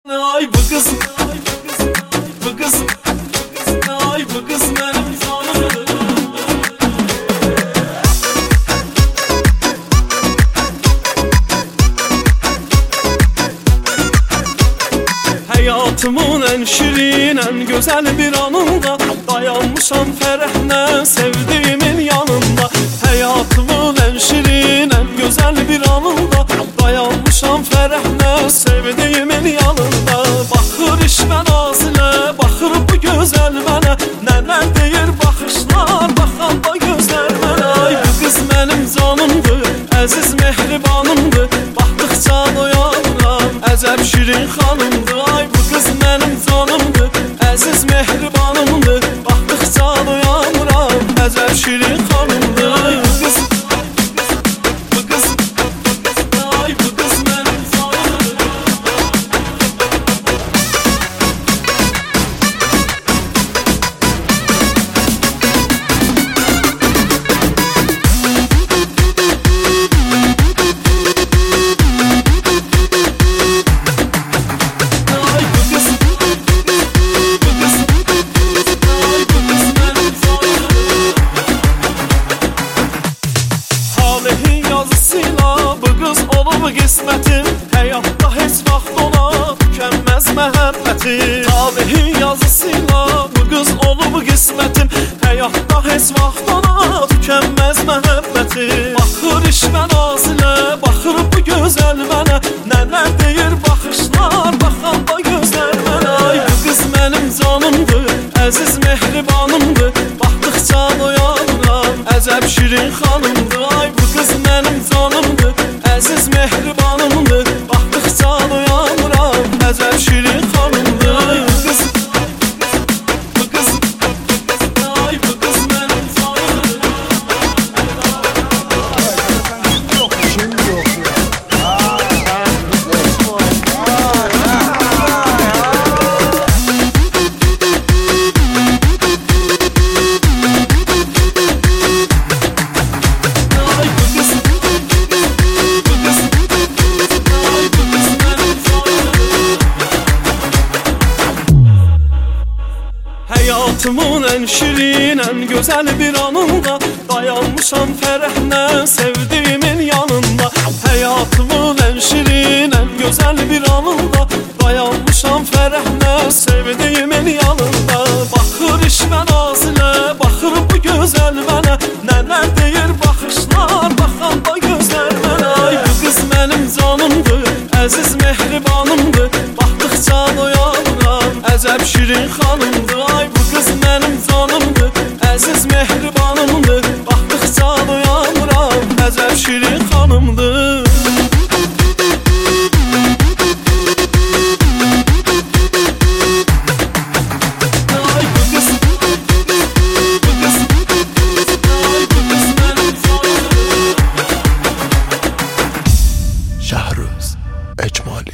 Ay bu kız, bu kız, ay bu kız benim canım. Hayatımın en şirin, en güzel bir anında dayanmışam ferahla sevdiğimin yanında. Hayatımın en şirin, en güzel bir anında dayanmışam ferahla sevdiğimin yanında. Bakır işmə nazilə, bakır bu gözəl mənə, nələr deyir baxışlar, baxan da gözlər mənə. Ay bu qız mənim canımdır, əziz mehribanımdır, baxdıqca doyanıram, əcəb şirin xanımdır. Ay bu qız mənim canımdır, əziz mehribanımdır, baxdıqca doyanıram, əcəb şirin xanımdır. Ay bu qız, bu qız, ay bu qız mənim canımdır. Qismətim həyatda heç vaxt ona tükənməz məhəbbətim. Talehin yazısıyla bu qız olub qismətim, həyatda heç vaxt ona tükənməz məhəbbətim. Baxır işmə nazilə, baxır bu gözəl mənə, nələr deyir baxışlar, baxan da gözlər mənə. Ay bu qız mənim canımdır, əziz mehribanımdır, baxdıqca doyanıram, əcəb şirin xanımdır. Ay bu qız mənim canımdır, əziz mehribanımdır, baxdıqca doyanıram, əcəb şirin xanımdır. Ay bu qız, bu qız, ay bu qız mənim canımdır. Hayatımın en şirin, en güzel bir anında dayanmışam ferahla sevdiğimin yanında. Hayatımın en şirin, en güzel bir anında dayanmışam ferahla sevdiğimin yanında. Bakır işmə nazilə, bakır bu gözəl mənə, nələr deyir baxışlar, baxan da gözlər mənə. Ay bu qız mənim canımdır, əziz mehribanımdır, baxdıqca doyanıram, əcəb şirin xanımdır. Ay bu qız mənim canımdır, əziz mehribanımdır, baxdıqca doyanıram, əcəb şirin xanımdır. Ay bu qız, bu qız, ay bu qız mənim canımdır. Şahruz Ecmali.